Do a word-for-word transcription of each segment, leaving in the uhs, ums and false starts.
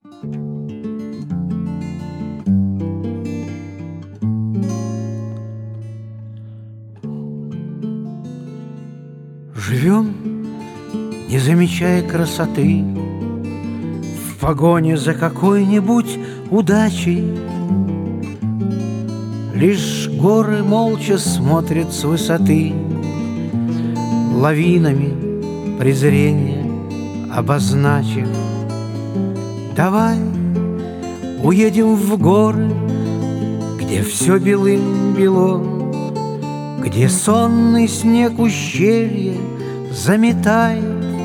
Живем, не замечая красоты, в погоне за какой-нибудь удачей. Лишь горы молча смотрят с высоты, лавинами презрения обозначив. Давай уедем в горы, где все белым-бело, где сонный снег ущелья заметает.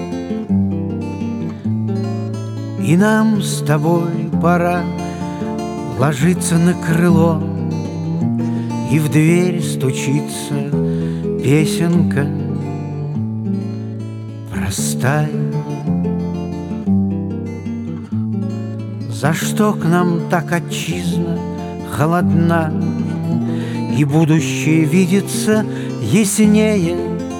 И нам с тобой пора ложиться на крыло, и в дверь стучится песенка простая. За что к нам так отчизна холодна, и будущее видится яснее?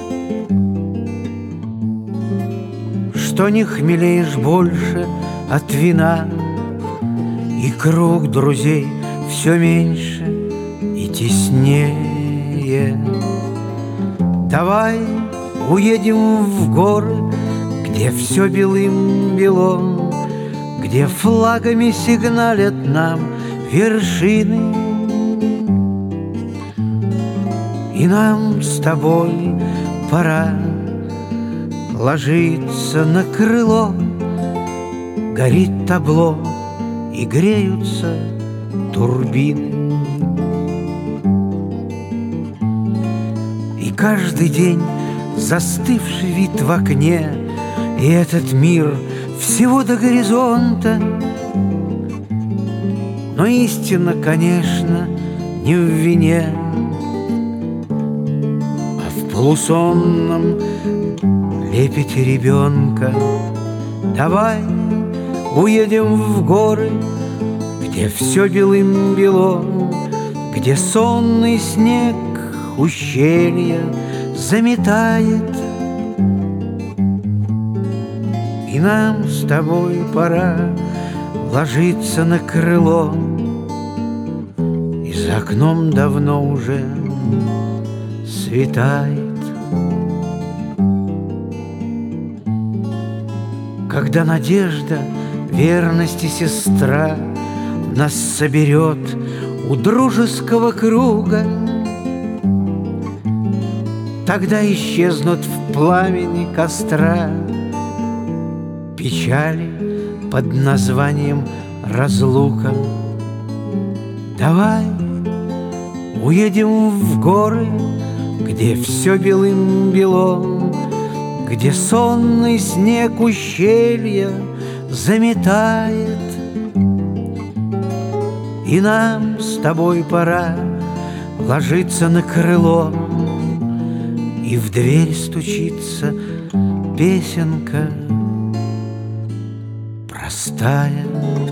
Что не хмелеешь больше от вина, и круг друзей все меньше и теснее. Давай уедем в горы, где все белым-бело, где флагами сигналят нам вершины. И нам с тобой пора ложиться на крыло, горит табло и греются турбины. И каждый день застывший вид в окне, и этот мир всего до горизонта. Но истина, конечно, не в вине, а в полусонном лепете ребенка. Давай уедем в горы, где все белым-бело, где сонный снег ущелья заметает. И нам с тобой пора ложиться на крыло, и за окном давно уже светает. Когда надежда, верность и сестра нас соберет у дружеского круга, тогда исчезнут в пламени костра печали под названием разлука. Давай уедем в горы, где все белым-бело, где сонный снег ущелья заметает. И нам с тобой пора ложиться на крыло, и в дверь стучится песенка простая.